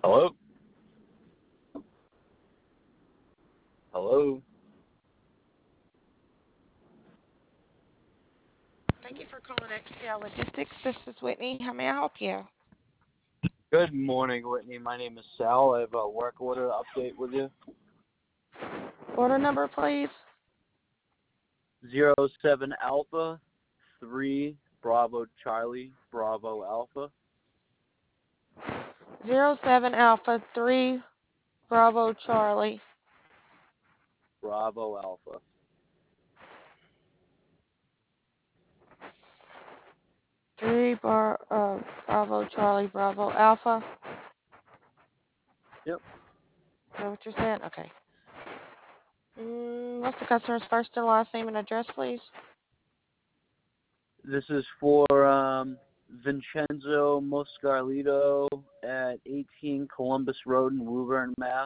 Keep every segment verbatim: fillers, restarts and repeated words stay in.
Hello? Hello? Thank you for calling X T L Logistics. This is Whitney. How may I help you? Good morning, Whitney. My name is Sal. I have a work order update with you. Order number, please. Zero seven Alpha three Bravo Charlie Bravo Alpha Zero seven Alpha three Bravo Charlie. Bravo Alpha. three bar, uh, Bravo Charlie Bravo Alpha. Yep. Is that what you're saying? Okay. Mm, what's the customer's first and last name and address, please? This is for um, Vincenzo Moscarlito at eighteen Columbus Road in Woburn, Mass.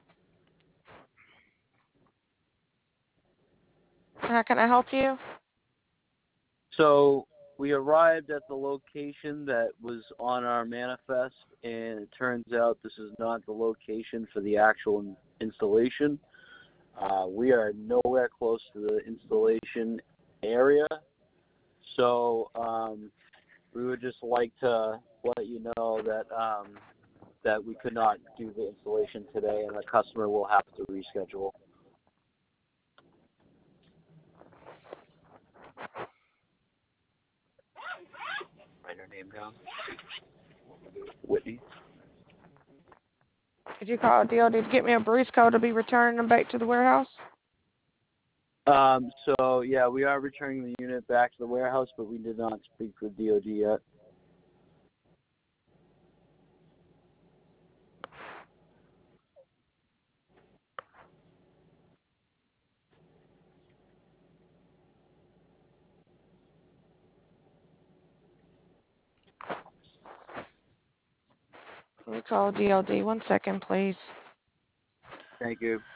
How can I help you? So we arrived at the location that was on our manifest, and it turns out this is not the location for the actual installation. Uh, we are nowhere close to the installation area, so um, we would just like to let you know that um, that we could not do the installation today, and the customer will have to reschedule. Write her name down. Whitney. Did you call D O D to get me a breeze code to be returning them back to the warehouse? Um, so yeah, we are returning the unit back to the warehouse, but we did not speak with D O D yet. Let me call D O D. One second, please. Thank you.